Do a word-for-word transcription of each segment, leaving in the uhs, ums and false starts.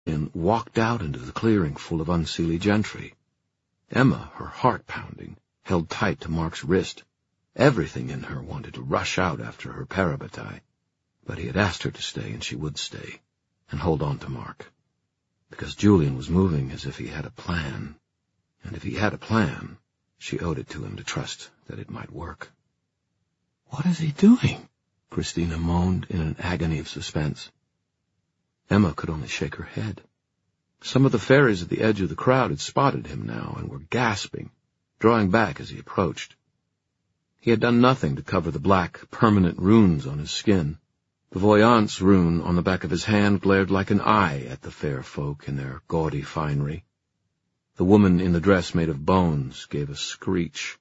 and walked out into the clearing full of unseelie gentry. Emma, her heart pounding, held tight to Mark's wrist. Everything in her wanted to rush out after her parabatai, but he had asked her to stay, and she would stay, and hold on to Mark, because Julian was moving as if he had a plan, and if he had a plan, she owed it to him to trust that it might work. "What is he doing?" Christina moaned in an agony of suspense. Emma could only shake her head. Some of the fairies at the edge of the crowd had spotted him now and were gasping, drawing back as he approached. He had done nothing to cover the black, permanent runes on his skin. The Voyance rune on the back of his hand glared like an eye at the fair folk in their gaudy finery. The woman in the dress made of bones gave a screech.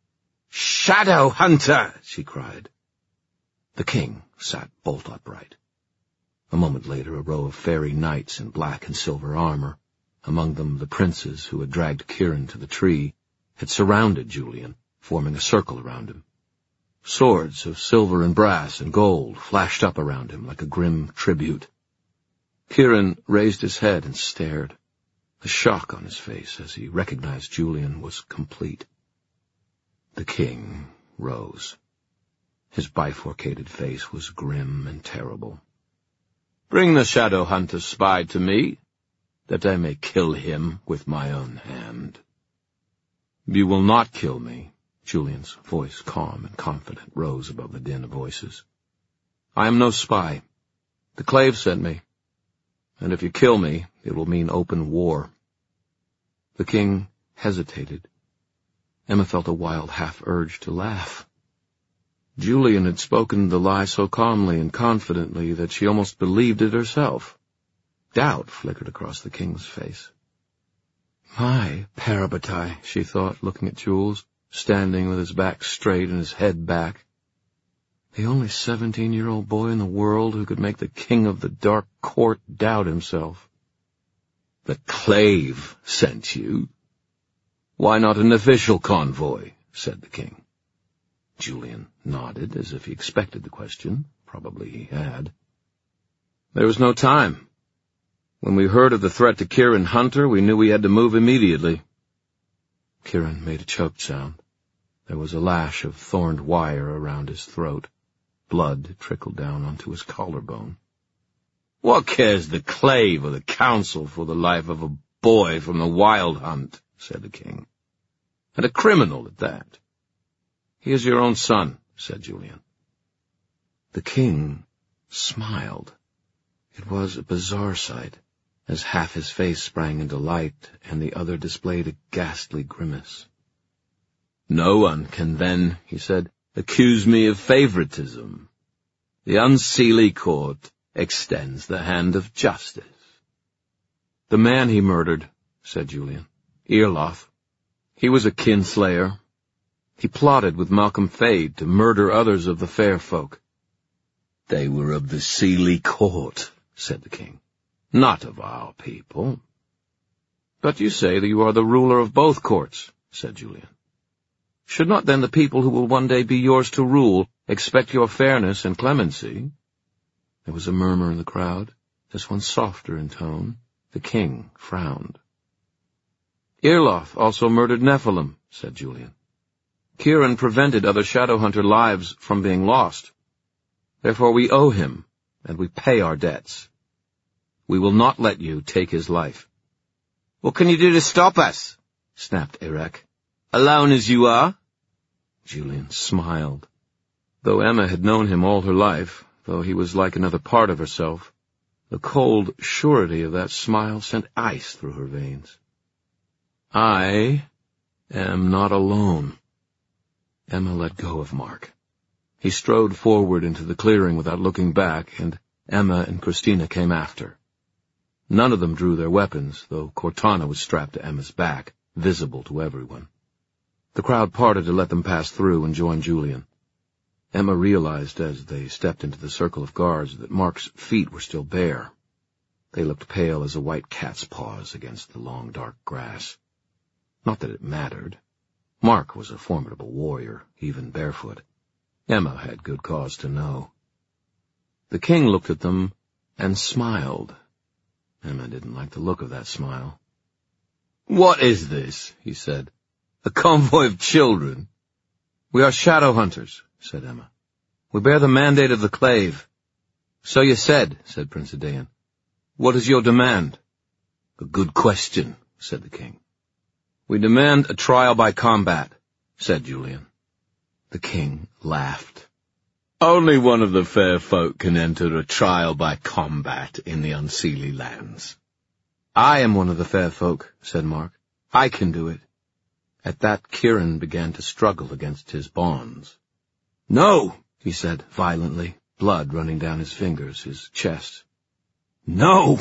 "Shadow Hunter!" she cried. The king sat bolt upright. A moment later, a row of fairy knights in black and silver armor, among them the princes who had dragged Kieran to the tree, had surrounded Julian, forming a circle around him. Swords of silver and brass and gold flashed up around him like a grim tribute. Kieran raised his head and stared. The shock on his face as he recognized Julian was complete. The king rose. His bifurcated face was grim and terrible. "Bring the Shadow Hunter spy to me, that I may kill him with my own hand." "You will not kill me." Julian's voice, calm and confident, rose above the din of voices. "I am no spy. The Clave sent me, and if you kill me, it will mean open war." The king hesitated. Emma felt a wild half-urge to laugh. Julian had spoken the lie so calmly and confidently that she almost believed it herself. Doubt flickered across the king's face. "My parabatai," she thought, looking at Jules, standing with his back straight and his head back. The only seventeen-year-old boy in the world who could make the king of the Dark Court doubt himself. "The Clave sent you? Why not an official convoy?" said the king. Julian nodded as if he expected the question. Probably he had. "There was no time. When we heard of the threat to Kieran Hunter, we knew we had to move immediately." Kieran made a choked sound. There was a lash of thorned wire around his throat. Blood trickled down onto his collarbone. "What cares the Clave or the Council for the life of a boy from the Wild Hunt?" said the king. "And a criminal at that." "He is your own son," said Julian. The king smiled. It was a bizarre sight, as half his face sprang into light and the other displayed a ghastly grimace. "No one can then," he said, "accuse me of favoritism. The Unseelie Court extends the hand of justice." "The man he murdered," said Julian, "Irloth, he was a kinslayer. He plotted with Malcolm Fade to murder others of the fair folk." "They were of the Seelie Court," said the king, "not of our people." "But you say that you are the ruler of both courts," said Julian. "Should not then the people who will one day be yours to rule expect your fairness and clemency?" There was a murmur in the crowd, this one softer in tone. The king frowned. "Irloth also murdered Nephilim," said Julian. "Kieran prevented other Shadowhunter lives from being lost. Therefore we owe him, and we pay our debts. We will not let you take his life." "What can you do to stop us?" snapped Erek. "Alone as you are?" Julian smiled. Though Emma had known him all her life, though he was like another part of herself, the cold surety of that smile sent ice through her veins. "I am not alone." Emma let go of Mark. He strode forward into the clearing without looking back, and Emma and Christina came after. None of them drew their weapons, though Cortana was strapped to Emma's back, visible to everyone. The crowd parted to let them pass through and join Julian. Emma realized as they stepped into the circle of guards that Mark's feet were still bare. They looked pale as a white cat's paws against the long dark grass. Not that it mattered. Mark was a formidable warrior, even barefoot. Emma had good cause to know. The king looked at them and smiled. Emma didn't like the look of that smile. "What is this?" he said. "A convoy of children?" "We are shadow hunters," said Emma. "We bear the mandate of the Clave." "So you said," said Prince Idaean. "What is your demand?" "A good question," said the king. "We demand a trial by combat," said Julian. The king laughed. "Only one of the fair folk can enter a trial by combat in the Unseelie lands." "I am one of the fair folk," said Mark. "I can do it." At that, Kieran began to struggle against his bonds. "No," he said violently, blood running down his fingers, his chest. "No!"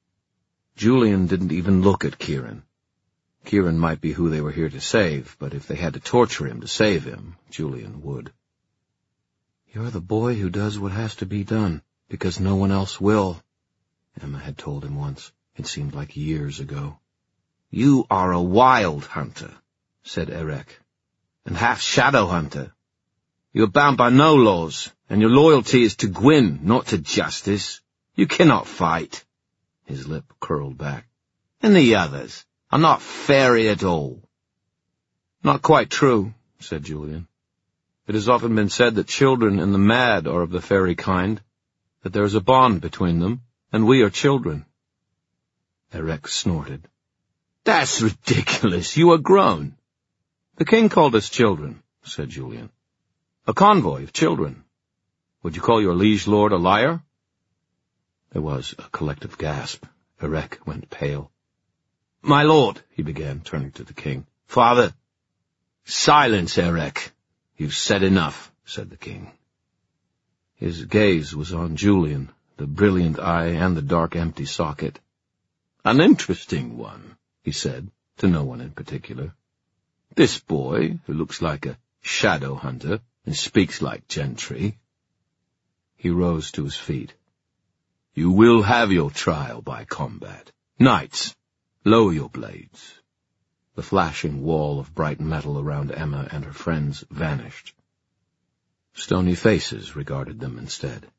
Julian didn't even look at Kieran. Kieran might be who they were here to save, but if they had to torture him to save him, Julian would. "You're the boy who does what has to be done, because no one else will," Emma had told him once. It seemed like years ago. "You are a wild hunter," said Erec, "and half shadow hunter. You are bound by no laws, and your loyalty is to Gwyn, not to justice. You cannot fight." His lip curled back. "And the others are not fairy at all." "Not quite true," said Julian. "It has often been said that children and the mad are of the fairy kind, that there is a bond between them, and we are children." Erec snorted. "That's ridiculous. You are grown." "The king called us children," said Julian. "A convoy of children. Would you call your liege lord a liar?" There was a collective gasp. Erec went pale. "My lord," he began, turning to the king. "Father." "Silence, Erec. You've said enough," said the king. His gaze was on Julian, the brilliant eye and the dark empty socket. "An interesting one," he said, to no one in particular. "This boy, who looks like a shadow hunter and speaks like gentry." He rose to his feet. "You will have your trial by combat. Knights, lower your blades." The flashing wall of bright metal around Emma and her friends vanished. Stony faces regarded them instead.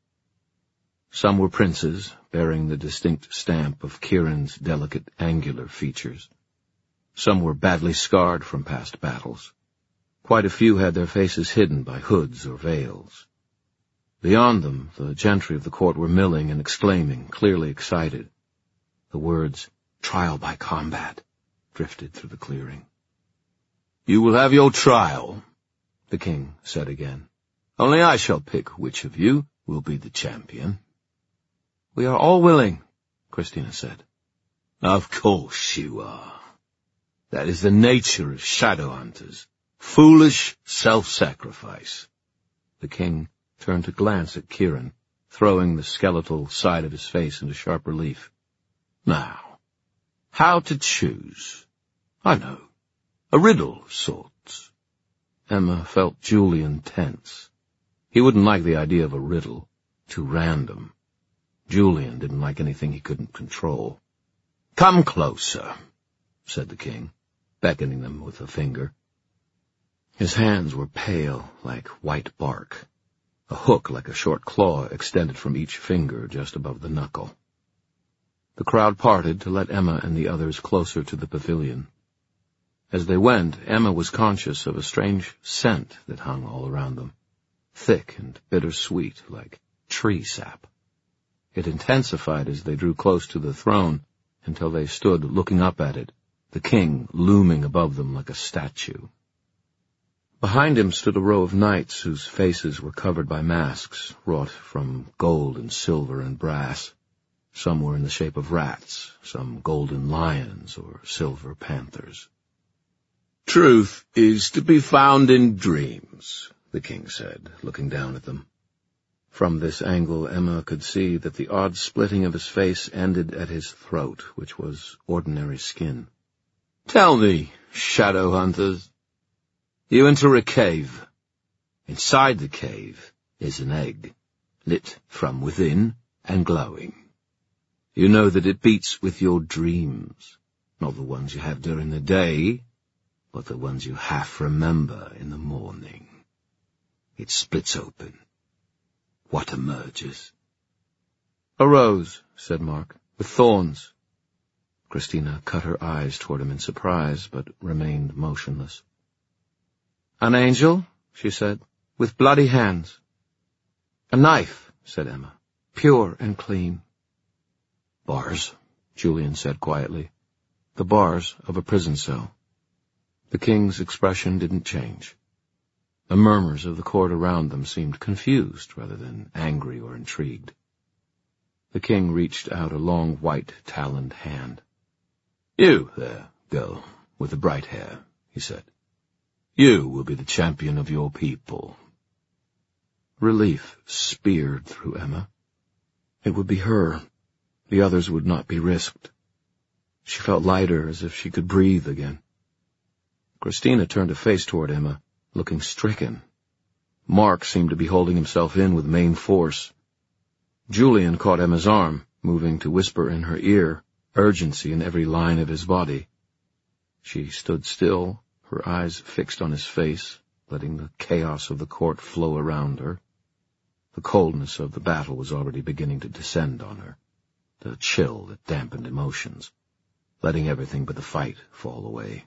Some were princes, bearing the distinct stamp of Kieran's delicate, angular features. Some were badly scarred from past battles. Quite a few had their faces hidden by hoods or veils. Beyond them, the gentry of the court were milling and exclaiming, clearly excited. The words, "trial by combat," drifted through the clearing. "You will have your trial," the king said again. "Only I shall pick which of you will be the champion." "We are all willing," Christina said. "Of course you are. That is the nature of shadow hunters. Foolish self-sacrifice." The king turned to glance at Kieran, throwing the skeletal side of his face into sharp relief. "Now, how to choose? I know. A riddle of sorts." Emma felt Julian tense. He wouldn't like the idea of a riddle. Too random. Julian didn't like anything he couldn't control. "Come closer," said the king, beckoning them with a finger. His hands were pale, like white bark. A hook like a short claw extended from each finger just above the knuckle. The crowd parted to let Emma and the others closer to the pavilion. As they went, Emma was conscious of a strange scent that hung all around them, thick and bittersweet, like tree sap. It intensified as they drew close to the throne until they stood looking up at it, the king looming above them like a statue. Behind him stood a row of knights whose faces were covered by masks wrought from gold and silver and brass. Some were in the shape of rats, some golden lions or silver panthers. "Truth is to be found in dreams," the king said, looking down at them. From this angle, Emma could see that the odd splitting of his face ended at his throat, which was ordinary skin. "Tell me, shadow hunters. You enter a cave. Inside the cave is an egg, lit from within and glowing. You know that it beats with your dreams, not the ones you have during the day, but the ones you half remember in the morning. It splits open. What emerges?" "A rose," said Mark, with thorns. Christina cut her eyes toward him in surprise, but remained motionless. An angel, she said, with bloody hands. A knife, said Emma, pure and clean. Bars, Julian said quietly. The bars of a prison cell. The king's expression didn't change. The murmurs of the court around them seemed confused rather than angry or intrigued. The king reached out a long white taloned hand. You there, girl, with the bright hair, he said. You will be the champion of your people. Relief speared through Emma. It would be her. The others would not be risked. She felt lighter, as if she could breathe again. Christina turned a face toward Emma, looking stricken. Mark seemed to be holding himself in with main force. Julian caught Emma's arm, moving to whisper in her ear, urgency in every line of his body. She stood still, her eyes fixed on his face, letting the chaos of the court flow around her. The coldness of the battle was already beginning to descend on her, the chill that dampened emotions, letting everything but the fight fall away.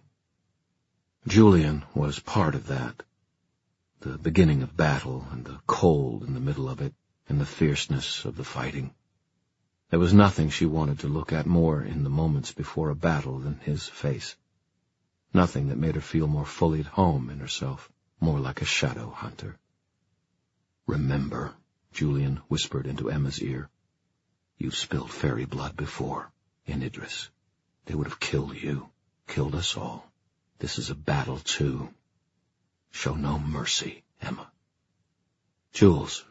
Julian was part of that, the beginning of battle and the cold in the middle of it and the fierceness of the fighting. There was nothing she wanted to look at more in the moments before a battle than his face. Nothing that made her feel more fully at home in herself, more like a shadow hunter. Remember, Julian whispered into Emma's ear, you've spilled fairy blood before, in Idris. They would have killed you, killed us all. This is a battle, too. Show no mercy, Emma. Jules.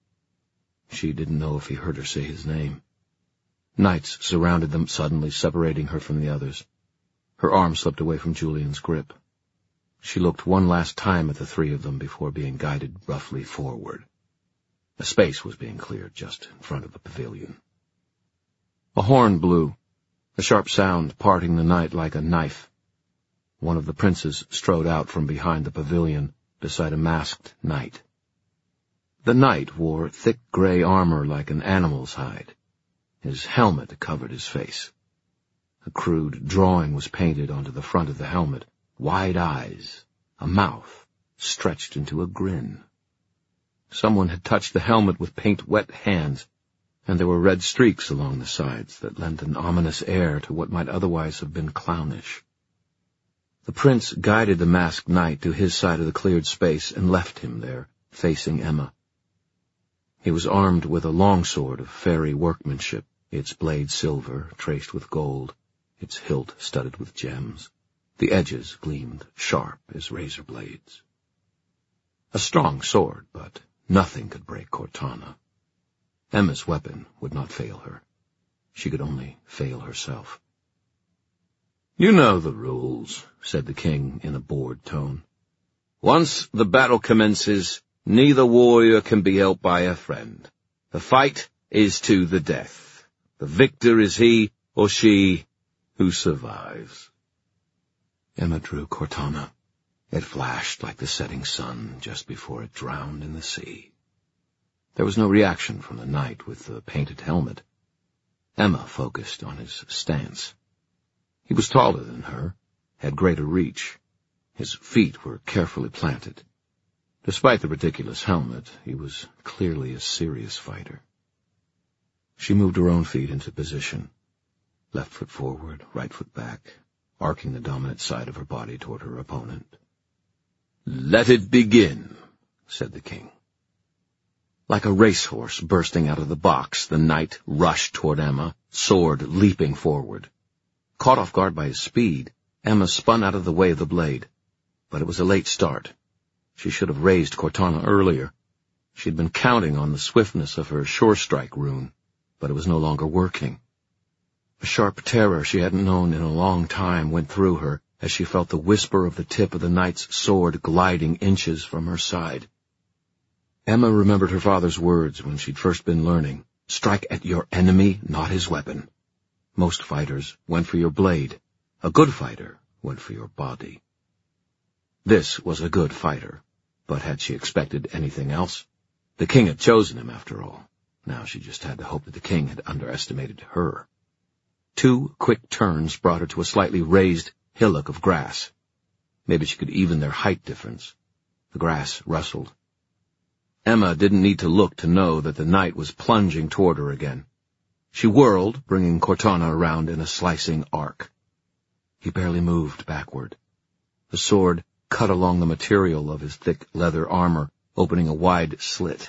She didn't know if he heard her say his name. Knights surrounded them suddenly, separating her from the others. Her arm slipped away from Julian's grip. She looked one last time at the three of them before being guided roughly forward. A space was being cleared just in front of the pavilion. A horn blew, a sharp sound parting the night like a knife. One of the princes strode out from behind the pavilion beside a masked knight. The knight wore thick gray armor like an animal's hide. His helmet covered his face. A crude drawing was painted onto the front of the helmet, wide eyes, a mouth stretched into a grin. Someone had touched the helmet with paint-wet hands, and there were red streaks along the sides that lent an ominous air to what might otherwise have been clownish. The prince guided the masked knight to his side of the cleared space and left him there, facing Emma. He was armed with a longsword of fairy workmanship, its blade silver, traced with gold, its hilt studded with gems. The edges gleamed sharp as razor blades. A strong sword, but nothing could break Cortana. Emma's weapon would not fail her. She could only fail herself. "You know the rules," said the king in a bored tone. "Once the battle commences, neither warrior can be helped by a friend. The fight is to the death. The victor is he or she who survives." Emma drew Cortana. It flashed like the setting sun just before it drowned in the sea. There was no reaction from the knight with the painted helmet. Emma focused on his stance. He was taller than her, had greater reach. His feet were carefully planted. Despite the ridiculous helmet, he was clearly a serious fighter. She moved her own feet into position, left foot forward, right foot back, arcing the dominant side of her body toward her opponent. "Let it begin," said the king. Like a racehorse bursting out of the box, the knight rushed toward Emma, sword leaping forward. Caught off guard by his speed, Emma spun out of the way of the blade. But it was a late start. She should have raised Cortana earlier. She'd been counting on the swiftness of her sure-strike rune, but it was no longer working. A sharp terror she hadn't known in a long time went through her as she felt the whisper of the tip of the knight's sword gliding inches from her side. Emma remembered her father's words when she'd first been learning, "Strike at your enemy, not his weapon." Most fighters went for your blade. A good fighter went for your body. This was a good fighter, but had she expected anything else? The king had chosen him, after all. Now she just had to hope that the king had underestimated her. Two quick turns brought her to a slightly raised hillock of grass. Maybe she could even their height difference. The grass rustled. Emma didn't need to look to know that the knight was plunging toward her again. She whirled, bringing Cortana around in a slicing arc. He barely moved backward. The sword cut along the material of his thick leather armor, opening a wide slit.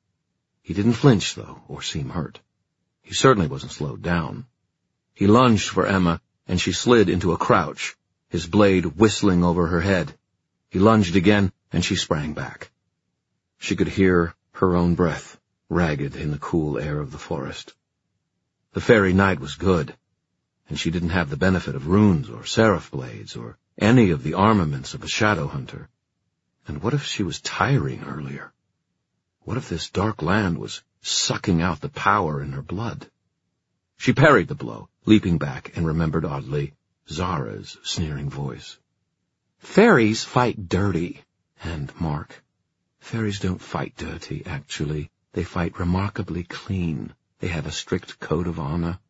He didn't flinch, though, or seem hurt. He certainly wasn't slowed down. He lunged for Emma, and she slid into a crouch, his blade whistling over her head. He lunged again, and she sprang back. She could hear her own breath, ragged in the cool air of the forest. The fairy knight was good, and she didn't have the benefit of runes or seraph blades or any of the armaments of a shadow hunter. And what if she was tiring earlier? What if this dark land was sucking out the power in her blood? She parried the blow, leaping back, and remembered oddly Zara's sneering voice. Fairies fight dirty. And Mark, fairies don't fight dirty, actually. They fight remarkably clean. They have a strict code of honor.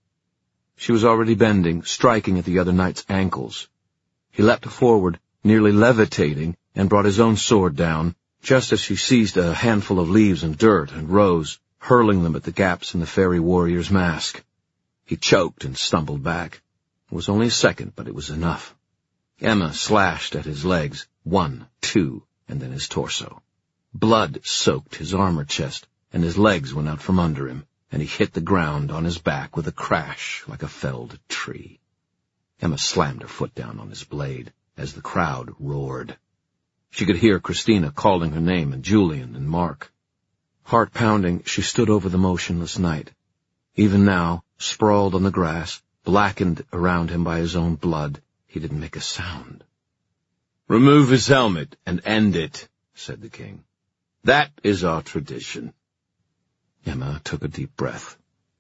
She was already bending, striking at the other knight's ankles. He leapt forward, nearly levitating, and brought his own sword down, just as she seized a handful of leaves and dirt and rose, hurling them at the gaps in the fairy warrior's mask. He choked and stumbled back. It was only a second, but it was enough. Emma slashed at his legs, one, two, and then his torso. Blood soaked his armor chest, and his legs went out from under him, and he hit the ground on his back with a crash like a felled tree. Emma slammed her foot down on his blade as the crowd roared. She could hear Christina calling her name and Julian and Mark. Heart-pounding, she stood over the motionless knight. Even now, sprawled on the grass, blackened around him by his own blood, he didn't make a sound. "Remove his helmet and end it," said the king. "That is our tradition." Emma took a deep breath.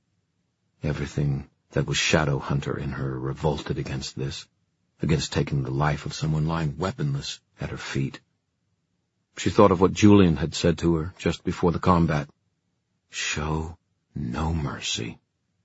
Everything that was shadow hunter in her revolted against this, against taking the life of someone lying weaponless at her feet. She thought of what Julian had said to her just before the combat. Show no mercy.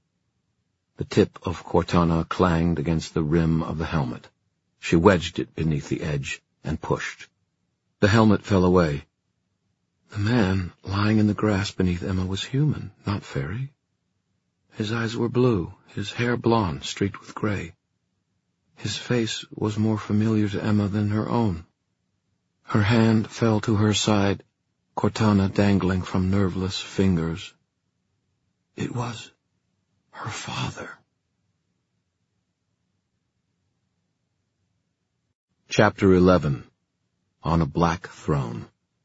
The tip of Cortana clanged against the rim of the helmet. She wedged it beneath the edge and pushed. The helmet fell away. The man lying in the grass beneath Emma was human, not fairy. His eyes were blue, his hair blonde, streaked with gray. His face was more familiar to Emma than her own. Her hand fell to her side, Cortana dangling from nerveless fingers. It was her father. Chapter eleven. On a Black Throne.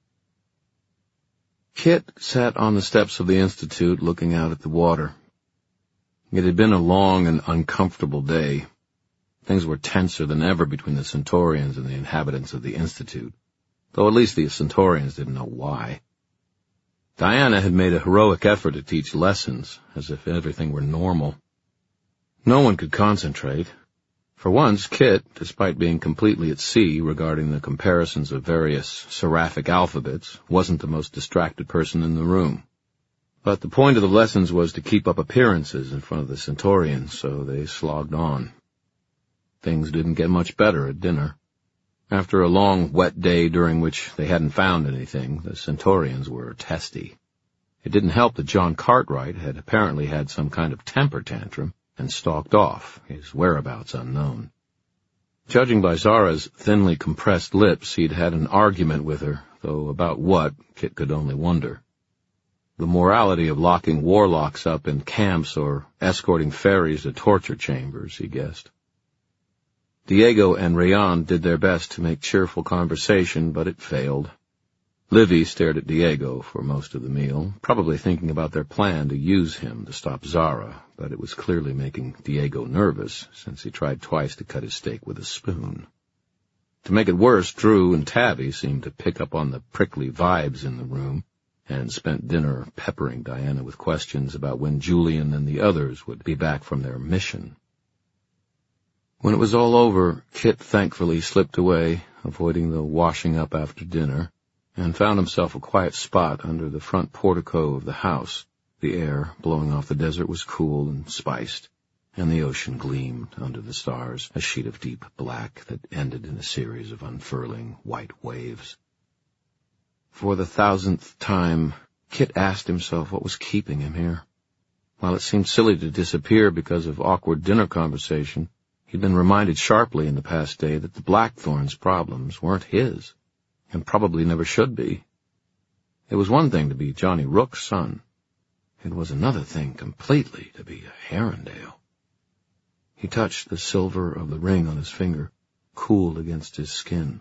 Kit sat on the steps of the Institute looking out at the water. It had been a long and uncomfortable day. Things were tenser than ever between the Centaurians and the inhabitants of the Institute, though at least the Centaurians didn't know why. Diana had made a heroic effort to teach lessons, as if everything were normal. No one could concentrate. For once, Kit, despite being completely at sea regarding the comparisons of various seraphic alphabets, wasn't the most distracted person in the room. But the point of the lessons was to keep up appearances in front of the Centaurians, so they slogged on. Things didn't get much better at dinner. After a long, wet day during which they hadn't found anything, the Centaurians were testy. It didn't help that John Cartwright had apparently had some kind of temper tantrum and stalked off, his whereabouts unknown. Judging by Zara's thinly compressed lips, he'd had an argument with her, though about what, Kit could only wonder. The morality of locking warlocks up in camps or escorting fairies to torture chambers, he guessed. Diego and Rayan did their best to make cheerful conversation, but it failed. Livy stared at Diego for most of the meal, probably thinking about their plan to use him to stop Zara, but it was clearly making Diego nervous, since he tried twice to cut his steak with a spoon. To make it worse, Drew and Tabby seemed to pick up on the prickly vibes in the room, and spent dinner peppering Diana with questions about when Julian and the others would be back from their mission. When it was all over, Kit thankfully slipped away, avoiding the washing up after dinner, and found himself a quiet spot under the front portico of the house. The air blowing off the desert was cool and spiced, and the ocean gleamed under the stars, a sheet of deep black that ended in a series of unfurling white waves. For the thousandth time, Kit asked himself what was keeping him here. While it seemed silly to disappear because of awkward dinner conversation, he'd been reminded sharply in the past day that the Blackthorns' problems weren't his, and probably never should be. It was one thing to be Johnny Rook's son. It was another thing completely to be a Herondale. He touched the silver of the ring on his finger, cool against his skin.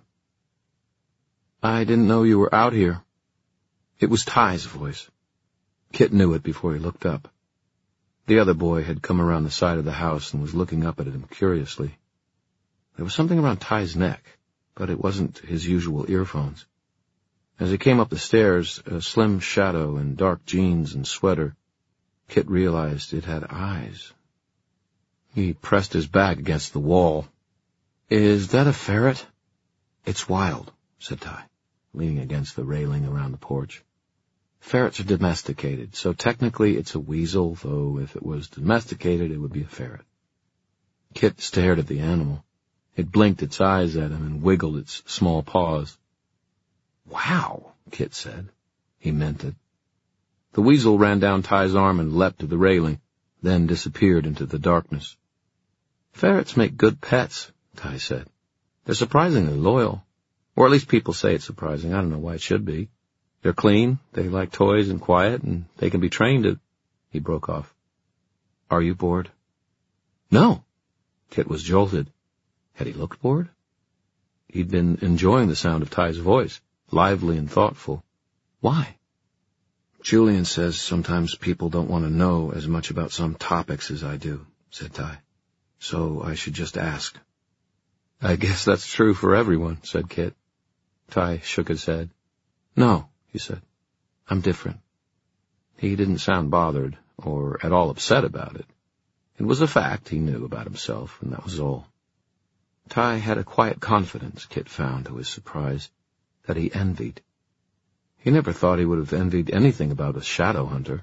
"I didn't know you were out here." It was Ty's voice. Kit knew it before he looked up. The other boy had come around the side of the house and was looking up at him curiously. There was something around Ty's neck, but it wasn't his usual earphones. As he came up the stairs, a slim shadow in dark jeans and sweater, Kit realized it had eyes. He pressed his back against the wall. "Is that a ferret?" "It's wild," said Ty, leaning against the railing around the porch. "Ferrets are domesticated, so technically it's a weasel, though if it was domesticated it would be a ferret." Kit stared at the animal. It blinked its eyes at him and wiggled its small paws. "Wow," Kit said. He meant it. The weasel ran down Ty's arm and leapt to the railing, then disappeared into the darkness. "Ferrets make good pets," Ty said. "They're surprisingly loyal. Or at least people say it's surprising. I don't know why it should be. They're clean, they like toys and quiet, and they can be trained to—" He broke off. "Are you bored?" "No." Kit was jolted. Had he looked bored? He'd been enjoying the sound of Ty's voice, lively and thoughtful. "Why?" "Julian says sometimes people don't want to know as much about some topics as I do," said Ty. "So I should just ask." "I guess that's true for everyone," said Kit. Ty shook his head. "No," he said. "I'm different." He didn't sound bothered, or at all upset about it. It was a fact he knew about himself, and that was all. Ty had a quiet confidence, Kit found to his surprise, that he envied. He never thought he would have envied anything about a shadow hunter.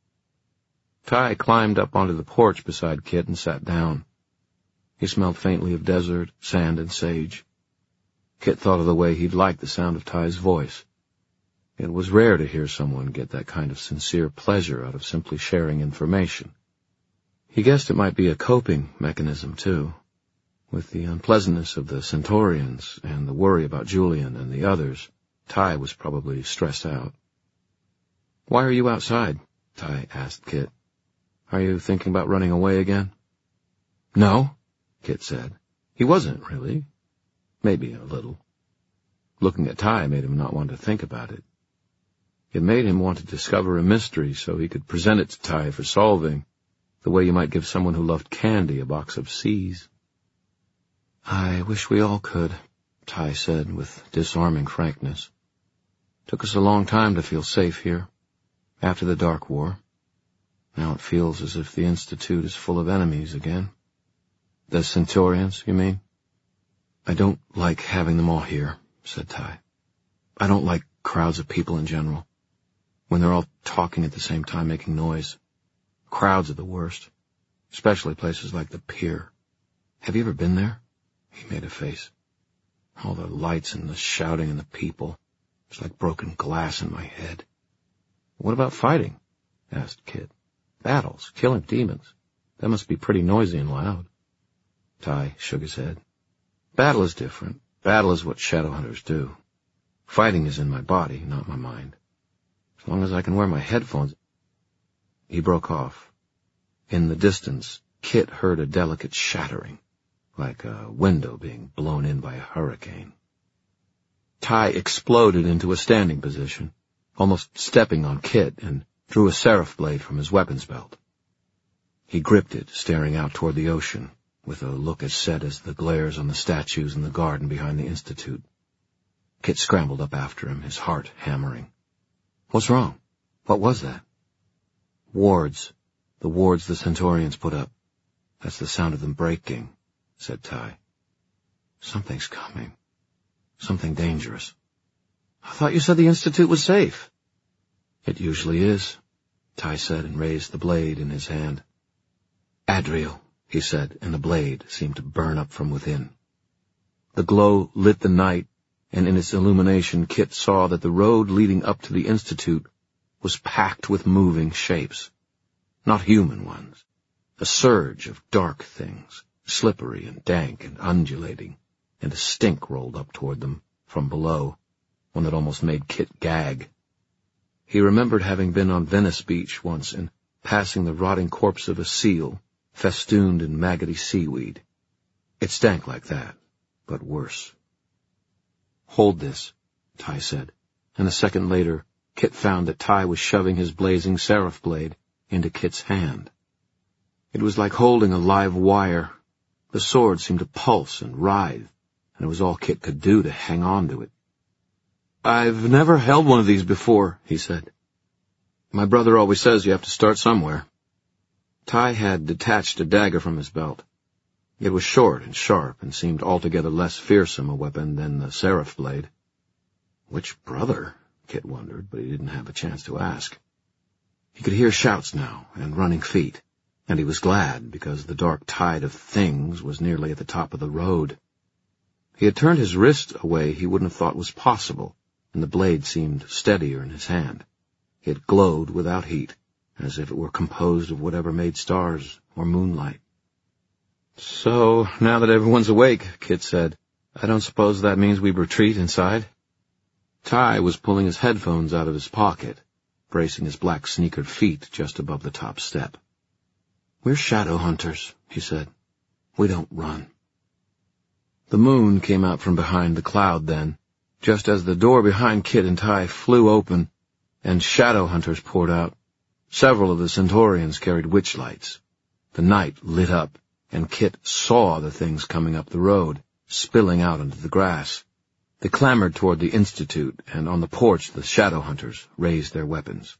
Ty climbed up onto the porch beside Kit and sat down. He smelled faintly of desert, sand, and sage. Kit thought of the way he'd liked the sound of Ty's voice. It was rare to hear someone get that kind of sincere pleasure out of simply sharing information. He guessed it might be a coping mechanism, too. With the unpleasantness of the Centaurians and the worry about Julian and the others, Ty was probably stressed out. "Why are you outside?" Ty asked Kit. "Are you thinking about running away again?" "No," Kit said. He wasn't, really. Maybe a little. Looking at Ty made him not want to think about it. It made him want to discover a mystery so he could present it to Ty for solving, the way you might give someone who loved candy a box of C's. "I wish we all could," Ty said with disarming frankness. "Took us a long time to feel safe here, after the Dark War. Now it feels as if the Institute is full of enemies again." "The Centaurians, you mean?" "I don't like having them all here," said Ty. "I don't like crowds of people in general. When they're all talking at the same time, making noise. Crowds are the worst, especially places like the pier. Have you ever been there?" He made a face. "All the lights and the shouting and the people. It's like broken glass in my head." "What about fighting?" asked Kit. "Battles, killing demons. That must be pretty noisy and loud." Ty shook his head. "Battle is different. Battle is what shadow hunters do. Fighting is in my body, not my mind. As long as I can wear my headphones—" He broke off. In the distance, Kit heard a delicate shattering, like a window being blown in by a hurricane. Ty exploded into a standing position, almost stepping on Kit, and drew a seraph blade from his weapons belt. He gripped it, staring out toward the ocean, with a look as set as the glares on the statues in the garden behind the Institute. Kit scrambled up after him, his heart hammering. "What's wrong? What was that?" "Wards. The wards the Centaurians put up. That's the sound of them breaking," said Ty. "Something's coming. Something dangerous." "I thought you said the Institute was safe." "It usually is," Ty said and raised the blade in his hand. "Adriel," he said, and the blade seemed to burn up from within. The glow lit the night, and in its illumination Kit saw that the road leading up to the Institute was packed with moving shapes. Not human ones. A surge of dark things, slippery and dank and undulating, and a stink rolled up toward them from below, one that almost made Kit gag. He remembered having been on Venice Beach once and passing the rotting corpse of a seal, festooned in maggoty seaweed. It stank like that, but worse. "Hold this," Ty said, and a second later Kit found that Ty was shoving his blazing seraph blade into Kit's hand. It was like holding a live wire. The sword seemed to pulse and writhe, and it was all Kit could do to hang on to it. "I've never held one of these before," he said. "My brother always says you have to start somewhere." Ty had detached a dagger from his belt. It was short and sharp and seemed altogether less fearsome a weapon than the seraph blade. Which brother? Kit wondered, but he didn't have a chance to ask. He could hear shouts now and running feet, and he was glad because the dark tide of things was nearly at the top of the road. He had turned his wrist away he wouldn't have thought was possible, and the blade seemed steadier in his hand. It glowed without heat, as if it were composed of whatever made stars or moonlight. "So, now that everyone's awake," Kit said, "I don't suppose that means we retreat inside?" Ty was pulling his headphones out of his pocket, bracing his black sneakered feet just above the top step. "We're shadow hunters," he said. "We don't run." The moon came out from behind the cloud then, just as the door behind Kit and Ty flew open, and shadow hunters poured out. Several of the Centaurians carried witch lights. The night lit up, and Kit saw the things coming up the road, spilling out into the grass. They clambered toward the Institute, and on the porch the shadow hunters raised their weapons.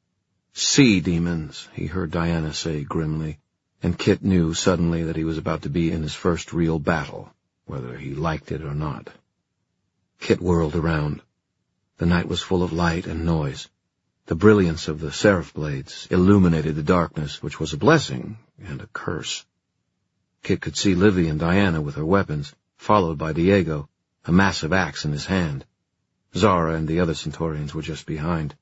"Sea demons," he heard Diana say grimly, and Kit knew suddenly that he was about to be in his first real battle, whether he liked it or not. Kit whirled around. The night was full of light and noise. The brilliance of the seraph blades illuminated the darkness, which was a blessing and a curse. Kit could see Livy and Diana with her weapons, followed by Diego, a massive axe in his hand. Zara and the other Centaurians were just behind.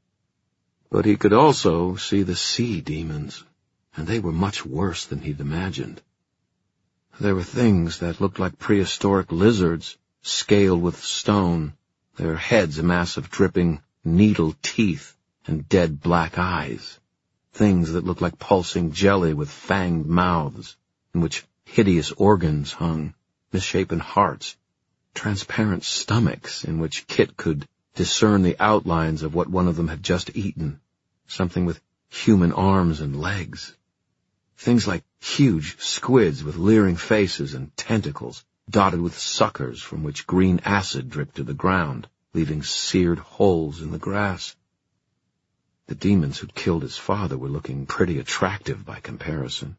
But he could also see the sea demons, and they were much worse than he'd imagined. There were things that looked like prehistoric lizards, scaled with stone, their heads a mass of dripping, needle teeth and dead black eyes, things that looked like pulsing jelly with fanged mouths, in which hideous organs hung, misshapen hearts, transparent stomachs in which Kit could discern the outlines of what one of them had just eaten, something with human arms and legs. Things like huge squids with leering faces and tentacles, dotted with suckers from which green acid dripped to the ground, leaving seared holes in the grass. The demons who'd killed his father were looking pretty attractive by comparison.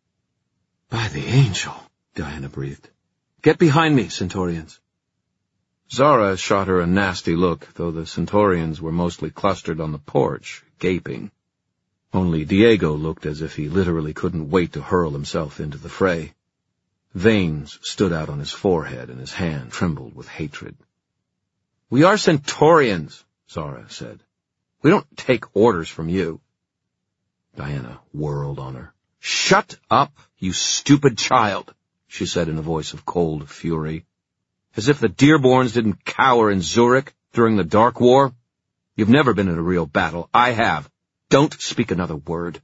"By the angel," Diana breathed. "Get behind me, Centaurians." Zara shot her a nasty look, though the Centaurians were mostly clustered on the porch, gaping. Only Diego looked as if he literally couldn't wait to hurl himself into the fray. Veins stood out on his forehead, and his hand trembled with hatred. "We are Centaurians," Zara said. "We don't take orders from you." Diana whirled on her. "Shut up, you stupid child," she said in a voice of cold fury. "As if the Dearborns didn't cower in Zurich during the Dark War. You've never been in a real battle. I have. Don't speak another word."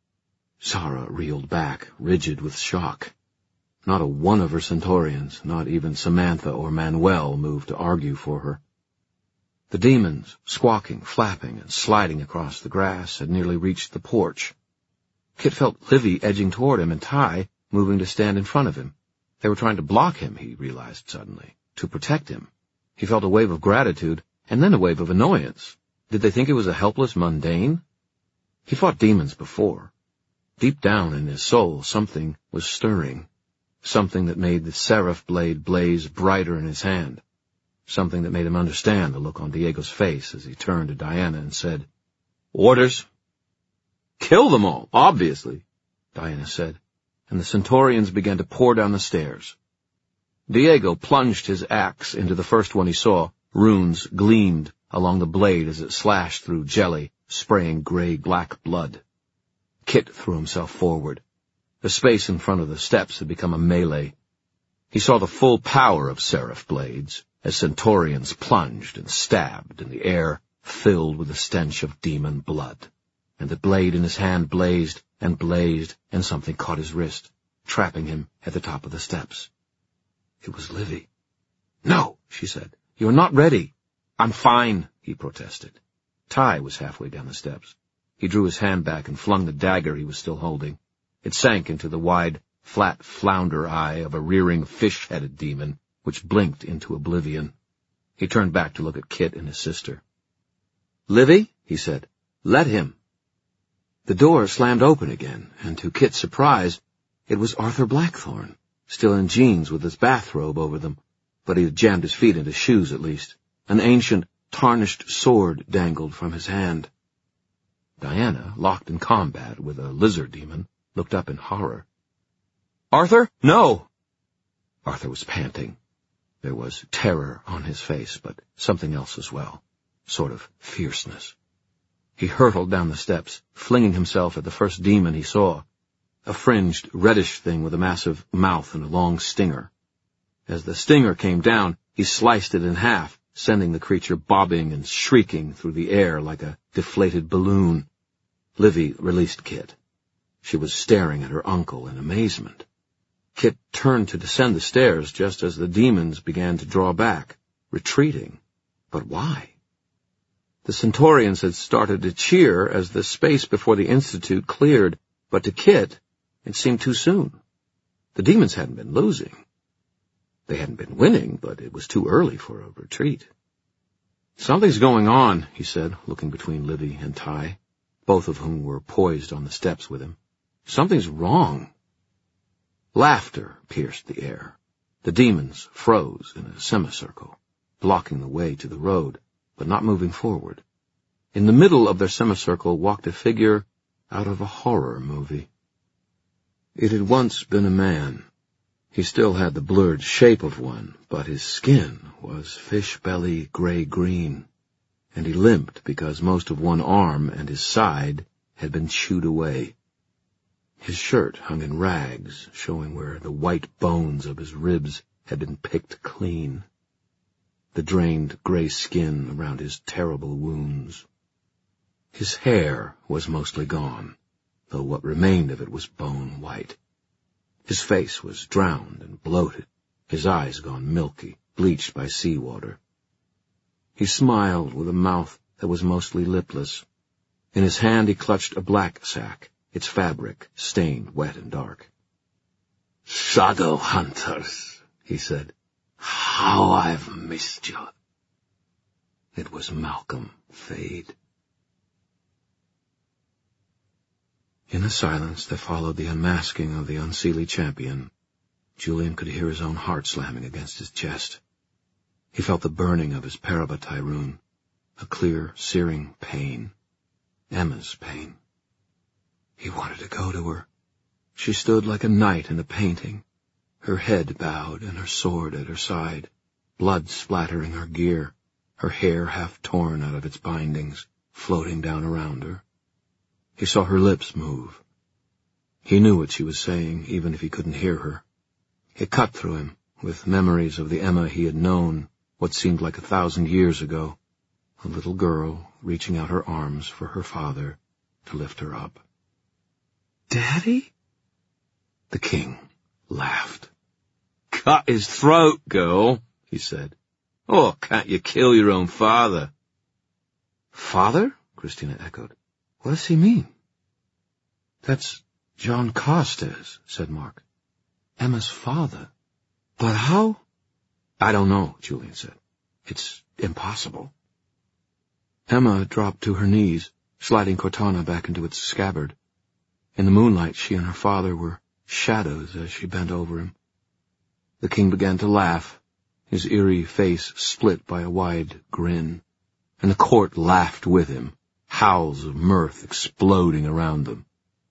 Zara reeled back, rigid with shock. Not a one of her Centaurians, not even Samantha or Manuel, moved to argue for her. The demons, squawking, flapping, and sliding across the grass, had nearly reached the porch. Kit felt Livy edging toward him and Ty moving to stand in front of him. They were trying to block him, he realized suddenly, to protect him. He felt a wave of gratitude, and then a wave of annoyance. Did they think he was a helpless mundane? He fought demons before. Deep down in his soul, something was stirring. Something that made the seraph blade blaze brighter in his hand. Something that made him understand the look on Diego's face as he turned to Diana and said, "Orders?" "Kill them all, obviously," Diana said. and the Centaurians began to pour down the stairs. Diego plunged his axe into the first one he saw. Runes gleamed along the blade as it slashed through jelly, spraying gray-black blood. Kit threw himself forward. The space in front of the steps had become a melee. He saw the full power of seraph blades as Centaurians plunged and stabbed, and the air filled with the stench of demon blood. And the blade in his hand blazed and blazed, and something caught his wrist, trapping him at the top of the steps. It was Livy. "No," she said. "You are not ready." "I'm fine," he protested. Ty was halfway down the steps. He drew his hand back and flung the dagger he was still holding. It sank into the wide, flat flounder eye of a rearing fish-headed demon, which blinked into oblivion. He turned back to look at Kit and his sister. "Livy," he said, "let him." The door slammed open again, and to Kit's surprise, it was Arthur Blackthorne, still in jeans with his bathrobe over them, but he had jammed his feet into shoes at least. An ancient, tarnished sword dangled from his hand. Diana, locked in combat with a lizard demon, looked up in horror. "Arthur, no!" Arthur was panting. There was terror on his face, but something else as well, sort of fierceness. He hurtled down the steps, flinging himself at the first demon he saw, a fringed, reddish thing with a massive mouth and a long stinger. As the stinger came down, he sliced it in half, sending the creature bobbing and shrieking through the air like a deflated balloon. Livy released Kit. She was staring at her uncle in amazement. Kit turned to descend the stairs just as the demons began to draw back, retreating. But why? The Centaurians had started to cheer as the space before the Institute cleared, but to Kit, it seemed too soon. The demons hadn't been losing. They hadn't been winning, but it was too early for a retreat. "Something's going on," he said, looking between Livy and Ty, both of whom were poised on the steps with him. "Something's wrong." Laughter pierced the air. The demons froze in a semicircle, blocking the way to the road, but not moving forward. In the middle of their semicircle walked a figure out of a horror movie. It had once been a man. He still had the blurred shape of one, but his skin was fish-belly gray-green, and he limped because most of one arm and his side had been chewed away. His shirt hung in rags, showing where the white bones of his ribs had been picked clean. The drained gray skin around his terrible wounds. His hair was mostly gone, though what remained of it was bone white. His face was drowned and bloated, his eyes gone milky, bleached by seawater. He smiled with a mouth that was mostly lipless. In his hand he clutched a black sack, its fabric stained wet and dark. "Shadow hunters," he said. "How I've missed you." It was Malcolm Fade. In the silence that followed the unmasking of the Unseelie champion, Julian could hear his own heart slamming against his chest. He felt the burning of his Parabatai rune, a clear, searing pain. Emma's pain. He wanted to go to her. She stood like a knight in a painting, her head bowed and her sword at her side, blood splattering her gear, her hair half torn out of its bindings, floating down around her. He saw her lips move. He knew what she was saying, even if he couldn't hear her. It cut through him, with memories of the Emma he had known, what seemed like a thousand years ago, a little girl reaching out her arms for her father to lift her up. "Daddy?" The king laughed. "Cut his throat, girl," he said. "Oh, can't you kill your own father?" "Father?" Christina echoed. "What does he mean?" "That's John Carstairs," said Mark. "Emma's father. But how?" "I don't know," Julian said. "It's impossible." Emma dropped to her knees, sliding Cortana back into its scabbard. In the moonlight, she and her father were shadows as she bent over him. The king began to laugh, his eerie face split by a wide grin, and the court laughed with him, howls of mirth exploding around them.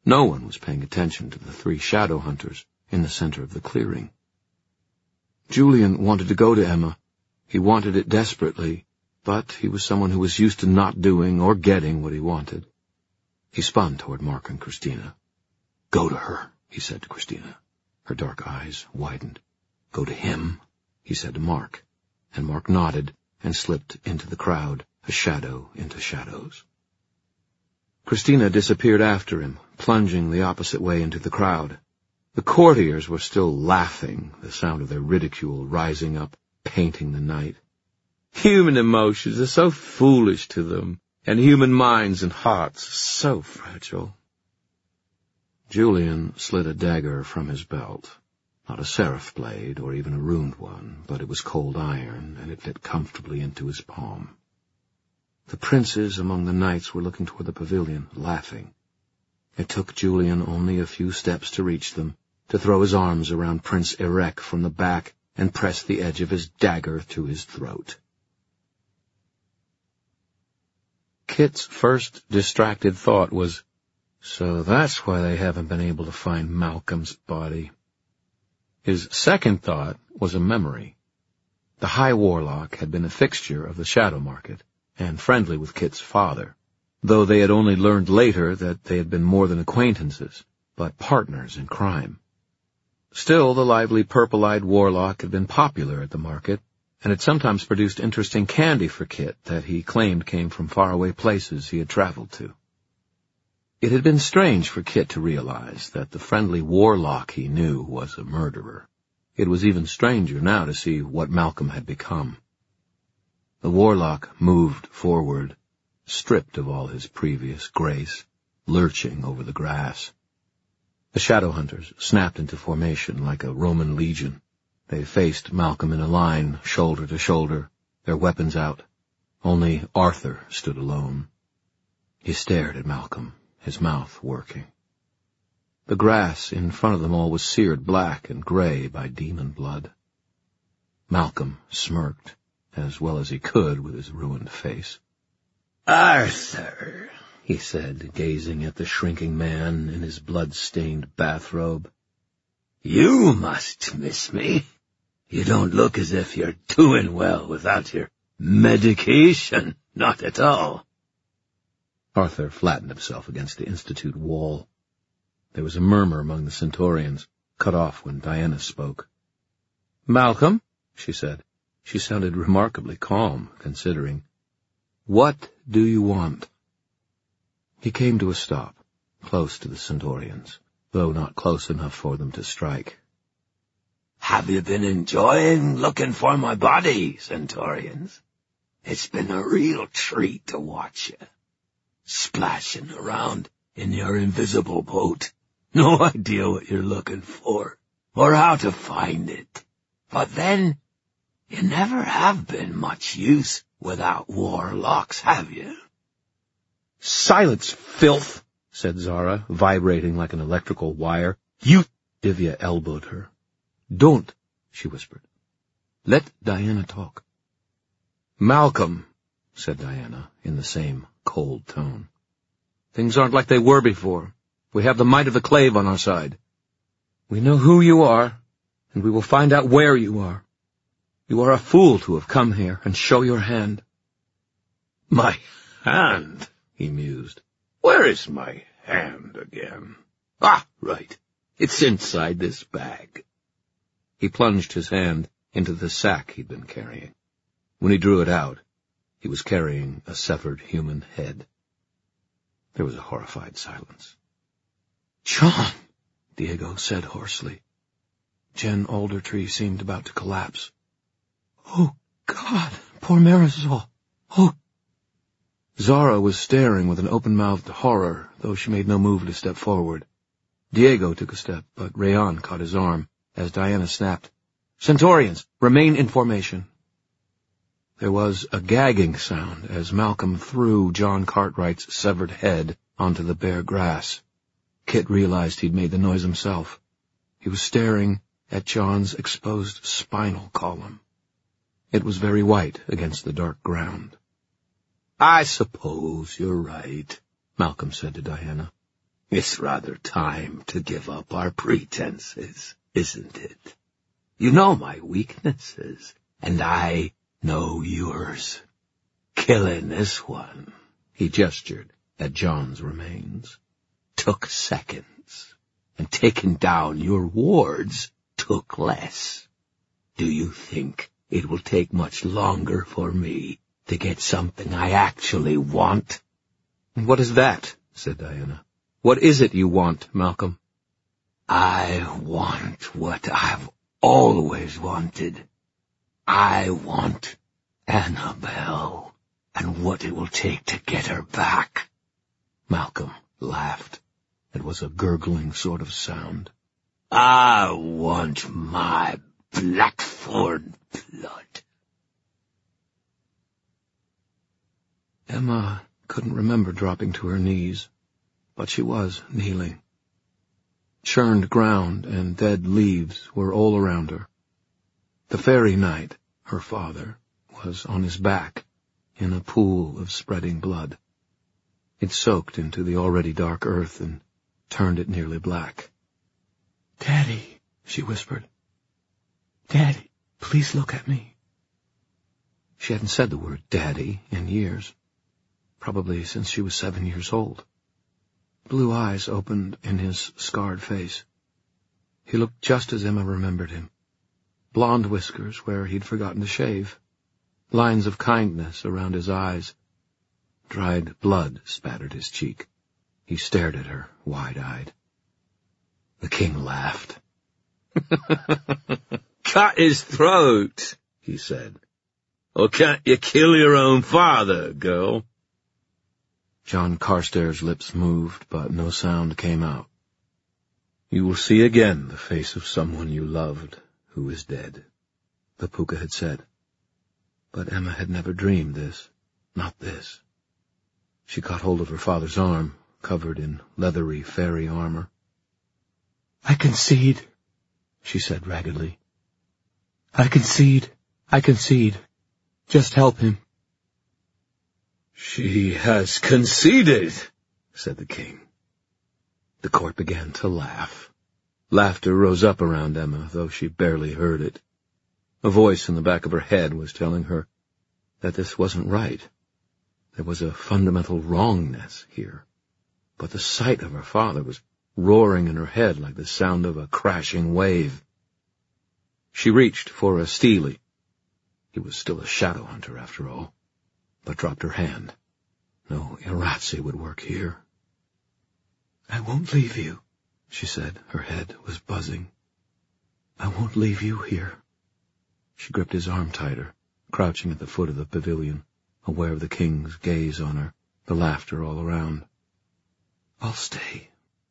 No one was paying attention to the three shadow hunters in the center of the clearing. Julian wanted to go to Emma. He wanted it desperately, but he was someone who was used to not doing or getting what he wanted. He spun toward Mark and Christina. "Go to her," he said to Christina. Her dark eyes widened. "Go to him," he said to Mark, and Mark nodded and slipped into the crowd, a shadow into shadows. Christina disappeared after him, plunging the opposite way into the crowd. The courtiers were still laughing, the sound of their ridicule rising up, painting the night. Human emotions are so foolish to them, and human minds and hearts so fragile. Julian slid a dagger from his belt. Not a seraph blade, or even a ruined one, but it was cold iron, and it fit comfortably into his palm. The princes among the knights were looking toward the pavilion, laughing. It took Julian only a few steps to reach them, to throw his arms around Prince Erec from the back and press the edge of his dagger to his throat. Kit's first distracted thought was, "So that's why they haven't been able to find Malcolm's body." His second thought was a memory. The High Warlock had been a fixture of the Shadow Market, and friendly with Kit's father, though they had only learned later that they had been more than acquaintances, but partners in crime. Still, the lively purple-eyed Warlock had been popular at the market, and had sometimes produced interesting candy for Kit that he claimed came from faraway places he had traveled to. It had been strange for Kit to realize that the friendly Warlock he knew was a murderer. It was even stranger now to see what Malcolm had become. The Warlock moved forward, stripped of all his previous grace, lurching over the grass. The shadow hunters snapped into formation like a Roman legion. They faced Malcolm in a line, shoulder to shoulder, their weapons out. Only Arthur stood alone. He stared at Malcolm, his mouth working. The grass in front of them all was seared black and gray by demon blood. Malcolm smirked, as well as he could with his ruined face. "Arthur," he said, gazing at the shrinking man in his blood-stained bathrobe. "You must miss me. You don't look as if you're doing well without your medication. Not at all." Arthur flattened himself against the Institute wall. There was a murmur among the Centaurians, cut off when Diana spoke. "Malcolm," she said. She sounded remarkably calm, considering. "What do you want?" He came to a stop, close to the Centaurians, though not close enough for them to strike. "Have you been enjoying looking for my body, Centaurians? It's been a real treat to watch you, splashing around in your invisible boat. No idea what you're looking for, or how to find it. But then, you never have been much use without warlocks, have you?" "Silence, filth," said Zara, vibrating like an electrical wire. "You—" Divya elbowed her. "Don't," she whispered. "Let Diana talk." "Malcolm," said Diana, in the same cold tone. "Things aren't like they were before. We have the might of the Clave on our side. We know who you are, and we will find out where you are. You are a fool to have come here and show your hand." "My hand?" he mused. "Where is my hand again? Ah, right. It's inside this bag." He plunged his hand into the sack he'd been carrying. When he drew it out, he was carrying a severed human head. There was a horrified silence. "John," Diego said hoarsely. Jen Aldertree seemed about to collapse. "Oh, God, poor Marisol. Oh." Zara was staring with an open-mouthed horror, though she made no move to step forward. Diego took a step, but Rayan caught his arm as Diana snapped, "Centaurians, remain in formation." There was a gagging sound as Malcolm threw John Cartwright's severed head onto the bare grass. Kit realized he'd made the noise himself. He was staring at John's exposed spinal column. It was very white against the dark ground. "I suppose you're right," Malcolm said to Diana. It's rather time to give up our pretenses, isn't it? You know my weaknesses, and I know yours. Killing this one," he gestured at John's remains, "took seconds, and taking down your wards took less. Do you think it will take much longer for me to get something I actually want?" "What is that?" said Diana. "What is it you want, Malcolm?" "I want what I've always wanted. I want Annabelle, and what it will take to get her back." Malcolm laughed. It was a gurgling sort of sound. "I want my Blackthorn blood." Emma couldn't remember dropping to her knees, but she was kneeling. Churned ground and dead leaves were all around her. The fairy knight, her father, was on his back in a pool of spreading blood. It soaked into the already dark earth and turned it nearly black. "Daddy," she whispered. "Daddy, please look at me." She hadn't said the word daddy in years, probably since she was seven years old. Blue eyes opened in his scarred face. He looked just as Emma remembered him. Blonde whiskers where he'd forgotten to shave. Lines of kindness around his eyes. Dried blood spattered his cheek. He stared at her, wide-eyed. The king laughed. "Cut his throat," he said. "Or can't you kill your own father, girl?" John Carstairs' lips moved, but no sound came out. "You will see again the face of someone you loved who is dead," the Pooka had said. But Emma had never dreamed this, not this. She caught hold of her father's arm, covered in leathery fairy armor. "I concede," she said raggedly. "I concede. I concede. Just help him." "She has conceded," said the king. The court began to laugh. Laughter rose up around Emma, though she barely heard it. A voice in the back of her head was telling her that this wasn't right. There was a fundamental wrongness here. But the sight of her father was roaring in her head like the sound of a crashing wave. She reached for a Steely. He was still a shadow hunter, after all, but dropped her hand. No Iratzi would work here. "I won't leave you," she said. Her head was buzzing. "I won't leave you here." She gripped his arm tighter, crouching at the foot of the pavilion, aware of the king's gaze on her, the laughter all around. "I'll stay."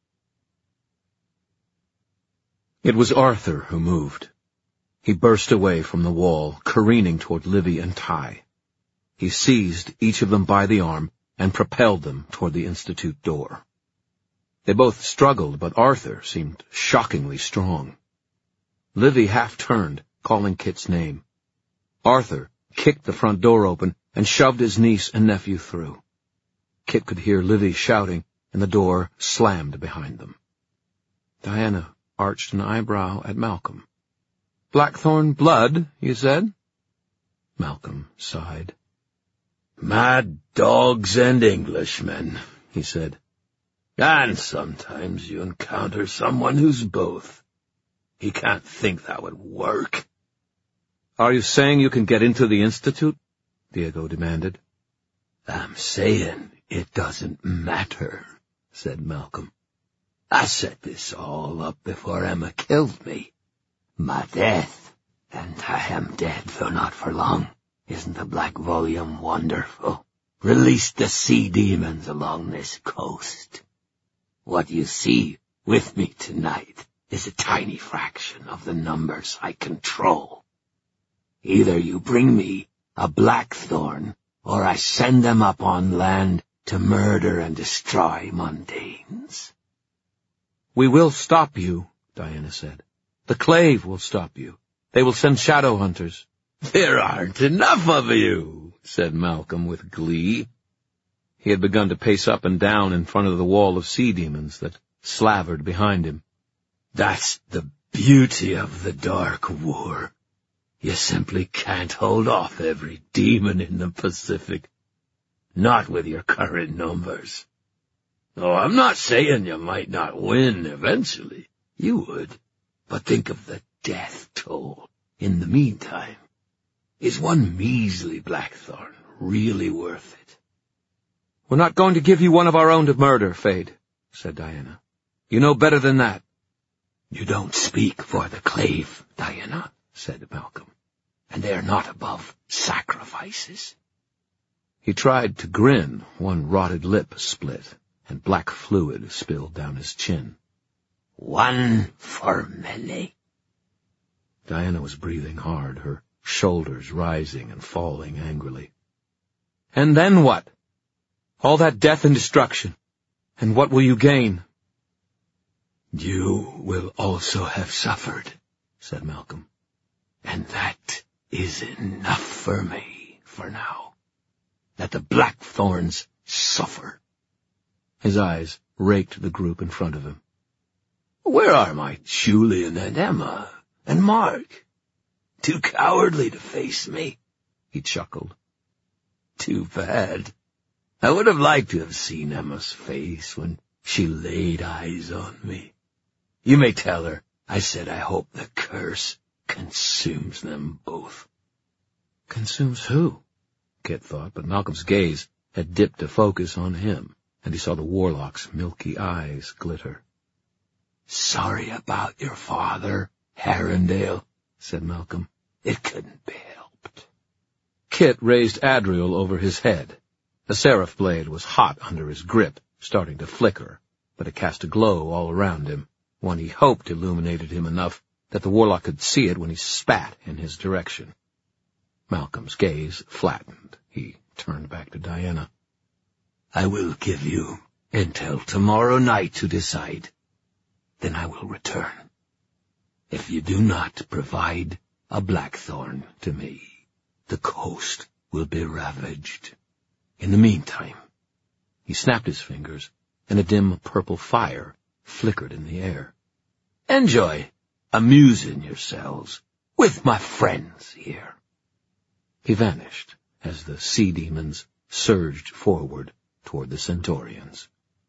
It was Arthur who moved. He burst away from the wall, careening toward Livy and Ty. He seized each of them by the arm and propelled them toward the Institute door. They both struggled, but Arthur seemed shockingly strong. Livy half-turned, calling Kit's name. Arthur kicked the front door open and shoved his niece and nephew through. Kit could hear Livy shouting, and the door slammed behind them. Diana arched an eyebrow at Malcolm. "Blackthorn blood, you said?" Malcolm sighed. "Mad dogs and Englishmen," he said. "And sometimes you encounter someone who's both. He can't think that would work." "Are you saying you can get into the Institute?" Diego demanded. "I'm saying it doesn't matter," said Malcolm. "I set this all up before Emma killed me. My death, and I am dead, though not for long. Isn't the Black Volume wonderful? Released the sea demons along this coast. What you see with me tonight is a tiny fraction of the numbers I control. Either you bring me a Blackthorn, or I send them up on land to murder and destroy mundanes." "We will stop you," Diana said. "The Clave will stop you. They will send shadow hunters." "There aren't enough of you," said Malcolm with glee. He had begun to pace up and down in front of the wall of sea demons that slavered behind him. That's the beauty of the Dark War. You simply can't hold off every demon in the Pacific. Not with your current numbers. Oh, I'm not saying you might not win eventually. You would. But think of the death toll in the meantime. Is one measly blackthorn really worth it? We're not going to give you one of our own to murder, Fade, said Diana. You know better than that. You don't speak for the Clave, Diana, said Malcolm, and they're not above sacrifices. He tried to grin, one rotted lip split, and black fluid spilled down his chin. One for many. Diana was breathing hard, her shoulders rising and falling angrily. And then what? All that death and destruction. And what will you gain? You will also have suffered, said Malcolm. And that is enough for me, for now. That the Blackthorns suffer. His eyes raked the group in front of him. Where are my Julian and Emma and Mark? Too cowardly to face me, he chuckled. Too bad. I would have liked to have seen Emma's face when she laid eyes on me. You may tell her I said I hope the curse consumes them both. Consumes who? Kit thought, but Malcolm's gaze had dipped to focus on him, and he saw the warlock's milky eyes glitter. Sorry about your father, Herondale, said Malcolm. It couldn't be helped. Kit raised Adriel over his head. The seraph blade was hot under his grip, starting to flicker, but it cast a glow all around him, one he hoped illuminated him enough that the warlock could see it when he spat in his direction. Malcolm's gaze flattened. He turned back to Diana. I will give you until tomorrow night to decide. Then I will return. If you do not provide a blackthorn to me, the coast will be ravaged. In the meantime, he snapped his fingers, and a dim purple fire flickered in the air. Enjoy amusing yourselves with my friends here. He vanished as the sea demons surged forward toward the Centaurians.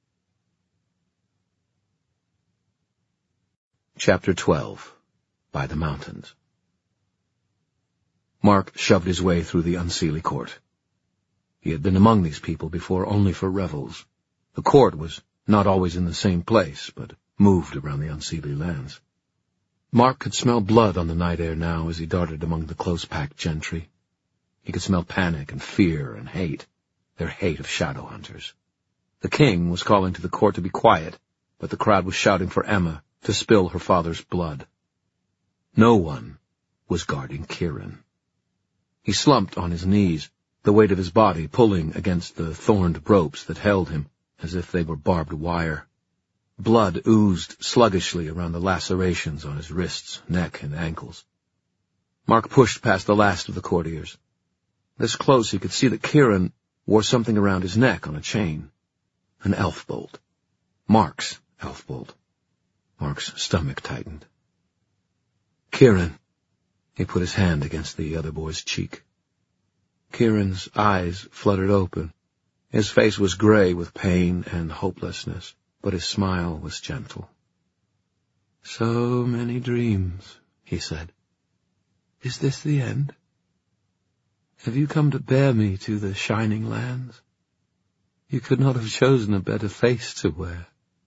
Chapter twelve. By the Mountains. Mark shoved his way through the unseelie court. He had been among these people before only for revels. The court was not always in the same place, but moved around the unseelie lands. Mark could smell blood on the night air now as he darted among the close-packed gentry. He could smell panic and fear and hate, their hate of shadow hunters. The king was calling to the court to be quiet, but the crowd was shouting for Emma to spill her father's blood. No one was guarding Kieran. He slumped on his knees, the weight of his body pulling against the thorned ropes that held him as if they were barbed wire. Blood oozed sluggishly around the lacerations on his wrists, neck, and ankles. Mark pushed past the last of the courtiers. This close he could see that Kieran wore something around his neck on a chain. An elf bolt. Mark's elf bolt. Mark's stomach tightened. Kieran. He put his hand against the other boy's cheek. Kieran's eyes fluttered open. His face was gray with pain and hopelessness, but his smile was gentle. So many dreams, he said. Is this the end? Have you come to bear me to the shining lands? You could not have chosen a better face to wear.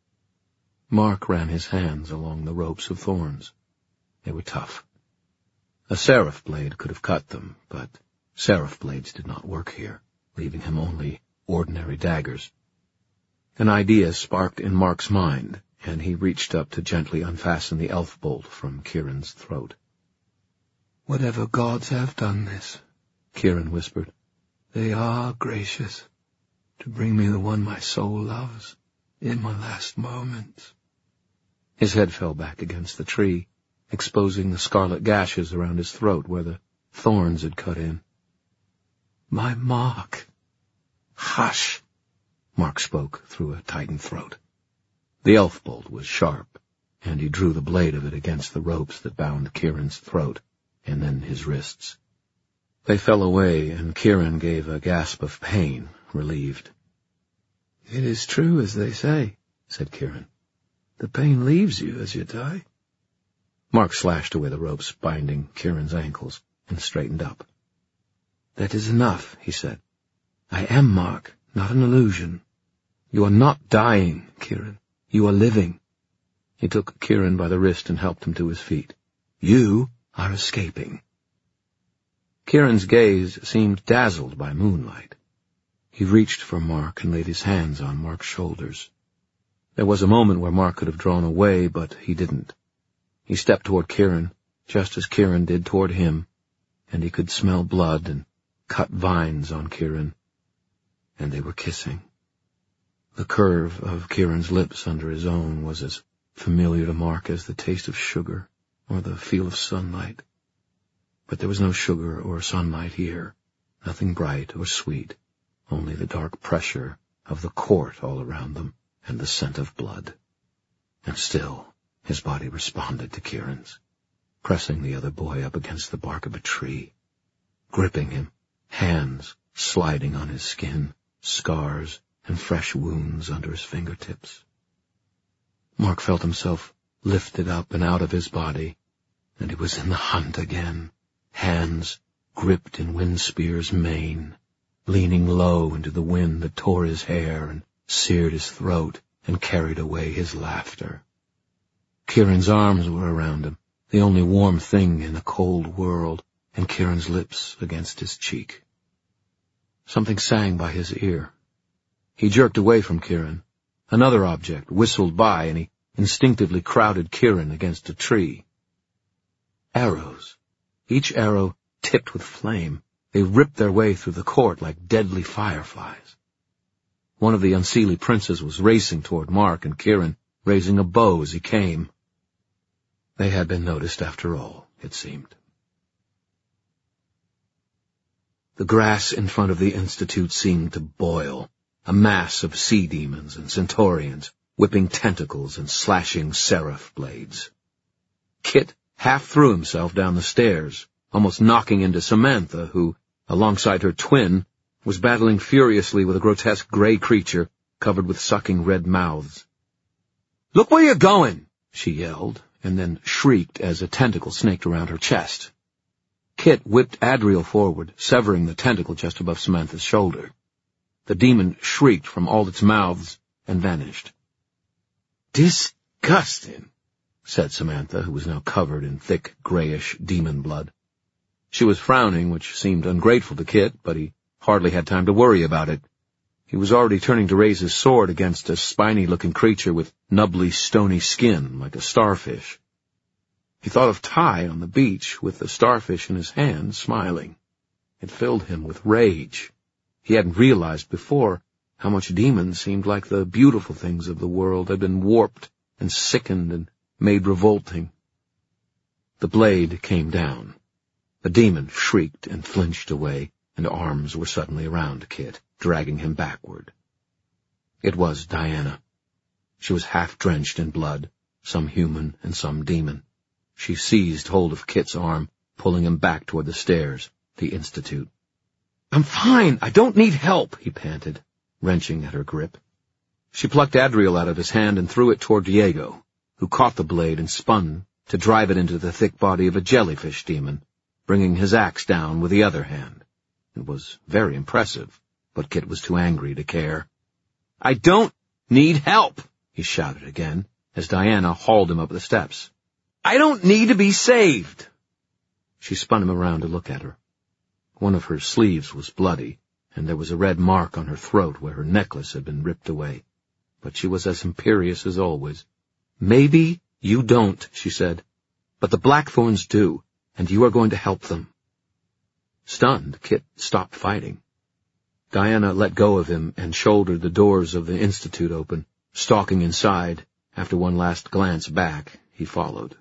Mark ran his hands along the ropes of thorns. They were tough. A seraph blade could have cut them, but seraph blades did not work here, leaving him only ordinary daggers. An idea sparked in Mark's mind, and he reached up to gently unfasten the elf bolt from Kieran's throat. Whatever gods have done this, Kieran whispered, they are gracious to bring me the one my soul loves in my last moments. His head fell back against the tree, exposing the scarlet gashes around his throat where the thorns had cut in. My Mark! Hush! Mark spoke through a tightened throat. The elf bolt was sharp, and he drew the blade of it against the ropes that bound Kieran's throat, and then his wrists. They fell away, and Kieran gave a gasp of pain, relieved. "It is true, as they say," said Kieran. "The pain leaves you as you die." Mark slashed away the ropes binding Kieran's ankles and straightened up. "That is enough," he said. "I am Mark, not an illusion. You are not dying, Kieran. You are living." He took Kieran by the wrist and helped him to his feet. "You are escaping." Kieran's gaze seemed dazzled by moonlight. He reached for Mark and laid his hands on Mark's shoulders. There was a moment where Mark could have drawn away, but he didn't. He stepped toward Kieran, just as Kieran did toward him, and he could smell blood and cut vines on Kieran, and they were kissing. The curve of Kieran's lips under his own was as familiar to Mark as the taste of sugar or the feel of sunlight. But there was no sugar or sunlight here, nothing bright or sweet, only the dark pressure of the court all around them and the scent of blood. And still his body responded to Kieran's, pressing the other boy up against the bark of a tree, gripping him, hands sliding on his skin, scars and fresh wounds under his fingertips. Mark felt himself lifted up and out of his body, and he was in the hunt again, hands gripped in Windspear's mane, leaning low into the wind that tore his hair and seared his throat and carried away his laughter. Kieran's arms were around him, the only warm thing in the cold world, and Kieran's lips against his cheek. Something sang by his ear. He jerked away from Kieran. Another object whistled by, and he instinctively crowded Kieran against a tree. Arrows. Each arrow tipped with flame. They ripped their way through the court like deadly fireflies. One of the Unseelie princes was racing toward Mark and Kieran, raising a bow as he came. They had been noticed after all, it seemed. The grass in front of the Institute seemed to boil, a mass of sea demons and centaurians, whipping tentacles and slashing seraph blades. Kit half threw himself down the stairs, almost knocking into Samantha, who, alongside her twin, was battling furiously with a grotesque gray creature covered with sucking red mouths. "Look where you're going!" she yelled, and then shrieked as a tentacle snaked around her chest. Kit whipped Adriel forward, severing the tentacle just above Samantha's shoulder. The demon shrieked from all its mouths and vanished. "Disgusting," said Samantha, who was now covered in thick, grayish demon blood. She was frowning, which seemed ungrateful to Kit, but he hardly had time to worry about it. He was already turning to raise his sword against a spiny-looking creature with nubbly, stony skin, like a starfish. He thought of Ty on the beach, with the starfish in his hand, smiling. It filled him with rage. He hadn't realized before how much demons seemed like the beautiful things of the world had been warped and sickened and made revolting. The blade came down. The demon shrieked and flinched away, and arms were suddenly around Kit, dragging him backward. It was Diana. She was half-drenched in blood, some human and some demon. She seized hold of Kit's arm, pulling him back toward the stairs, the Institute. "I'm fine. I don't need help," he panted, wrenching at her grip. She plucked Adriel out of his hand and threw it toward Diego, who caught the blade and spun to drive it into the thick body of a jellyfish demon, bringing his axe down with the other hand. It was very impressive, but Kit was too angry to care. "I don't need help," he shouted again, as Diana hauled him up the steps. "I don't need to be saved." She spun him around to look at her. One of her sleeves was bloody, and there was a red mark on her throat where her necklace had been ripped away. But she was as imperious as always. "Maybe you don't," she said, "but the Blackthorns do, and you are going to help them." Stunned, Kit stopped fighting. Diana let go of him and shouldered the doors of the Institute open. Stalking inside, after one last glance back, he followed.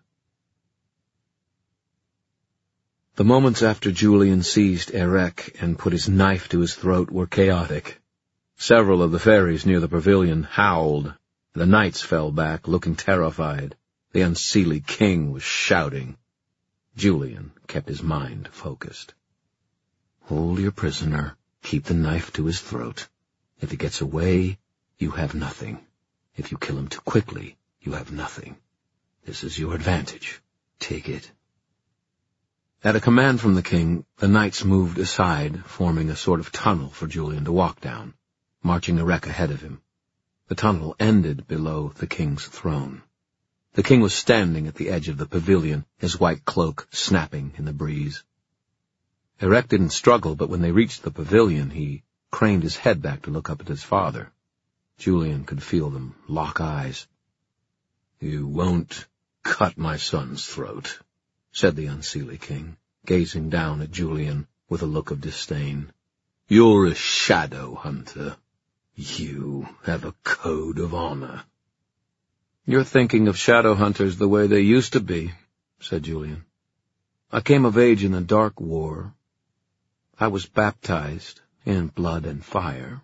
The moments after Julian seized Erec and put his knife to his throat were chaotic. Several of the fairies near the pavilion howled. The knights fell back, looking terrified. The unseelie king was shouting. Julian kept his mind focused. Hold your prisoner. Keep the knife to his throat. If he gets away, you have nothing. If you kill him too quickly, you have nothing. This is your advantage. Take it. At a command from the king, the knights moved aside, forming a sort of tunnel for Julian to walk down, marching Erec ahead of him. The tunnel ended below the king's throne. The king was standing at the edge of the pavilion, his white cloak snapping in the breeze. Erec didn't struggle, but when they reached the pavilion, he craned his head back to look up at his father. Julian could feel them lock eyes. "You won't cut my son's throat," said the unseelie king, gazing down at Julian with a look of disdain. "You're a shadow hunter. You have a code of honor." "You're thinking of shadow hunters the way they used to be," said Julian. "I came of age in the Dark War. I was baptized in blood and fire."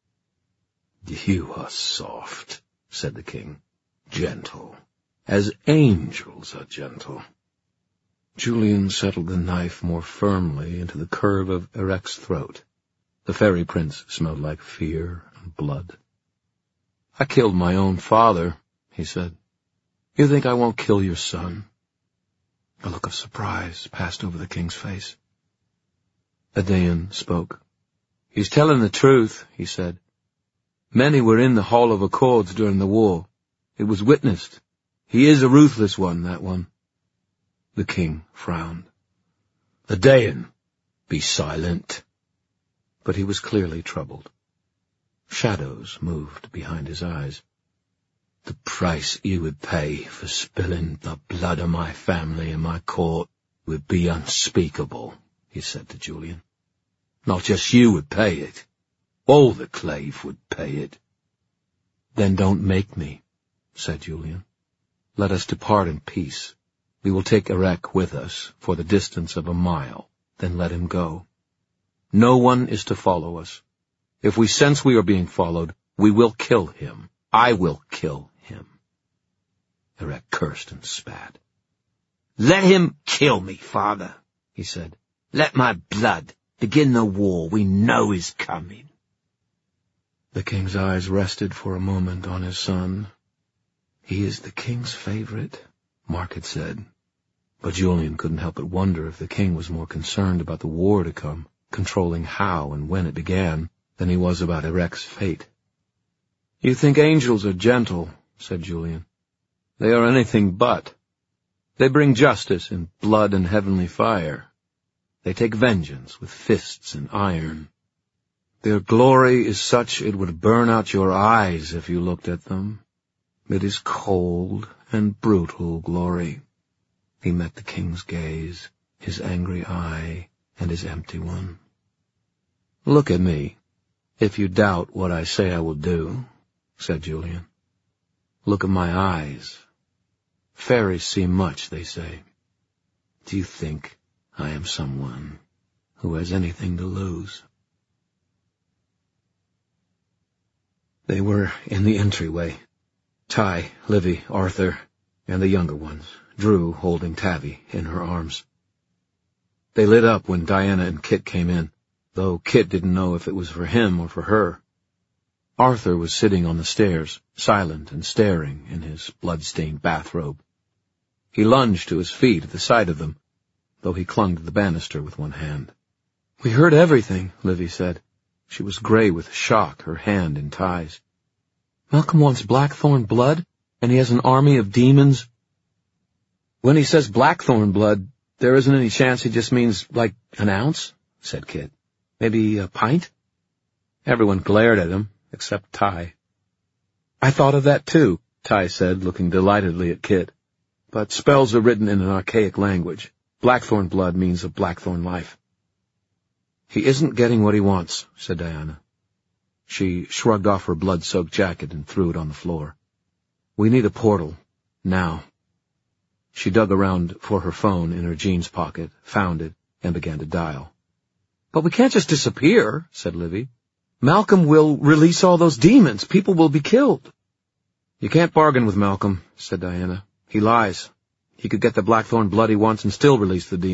"You are soft," said the king. "Gentle, as angels are gentle." Julian settled the knife more firmly into the curve of Erec's throat. The fairy prince smelled like fear and blood. "I killed my own father," he said. "You think I won't kill your son?" A look of surprise passed over the king's face. Adain spoke. "He's telling the truth," he said. "Many were in the Hall of Accords during the war. It was witnessed. He is a ruthless one, that one." The king frowned. "Adain, be silent." But he was clearly troubled. Shadows moved behind his eyes. "The price you would pay for spilling the blood of my family in my court would be unspeakable," he said to Julian. "Not just you would pay it. All the clave would pay it." "Then don't make me," said Julian. "Let us depart in peace. We will take Erec with us for the distance of a mile, then let him go. No one is to follow us. If we sense we are being followed, we will kill him. I will kill him." Erec cursed and spat. "Let him kill me, father," he said. "Let my blood begin the war we know is coming." The king's eyes rested for a moment on his son. "He is the king's favorite," Mark had said. But Julian couldn't help but wonder if the king was more concerned about the war to come, controlling how and when it began, than he was about Erec's fate. "You think angels are gentle," said Julian. "They are anything but. They bring justice in blood and heavenly fire. They take vengeance with fists and iron. Their glory is such it would burn out your eyes if you looked at them. It is cold and brutal glory." He met the king's gaze, his angry eye and his empty one. "Look at me, if you doubt what I say I will do," said Julian. "Look at my eyes. Fairies see much, they say. Do you think I am someone who has anything to lose?" They were in the entryway. Ty, Livy, Arthur, and the younger ones, Drew holding Tavi in her arms. They lit up when Diana and Kit came in, though Kit didn't know if it was for him or for her. Arthur was sitting on the stairs, silent and staring in his blood-stained bathrobe. He lunged to his feet at the sight of them, though he clung to the banister with one hand. "We heard everything," Livy said. She was gray with shock, her hand in Ty's. "Malcolm wants Blackthorn blood, and he has an army of demons." "When he says Blackthorn blood, there isn't any chance he just means, like, an ounce?" said Kit. "Maybe a pint?" Everyone glared at him, except Ty. "I thought of that too," Ty said, looking delightedly at Kit. "But spells are written in an archaic language. Blackthorn blood means a Blackthorn life." "He isn't getting what he wants," said Diana. She shrugged off her blood-soaked jacket and threw it on the floor. "We need a portal. Now." She dug around for her phone in her jeans pocket, found it, and began to dial. "But we can't just disappear," said Livy. Malcolm will release all those demons. People will be killed. You can't bargain with Malcolm, said Diana. He lies. He could get the Blackthorn blood he wants and still release the demons.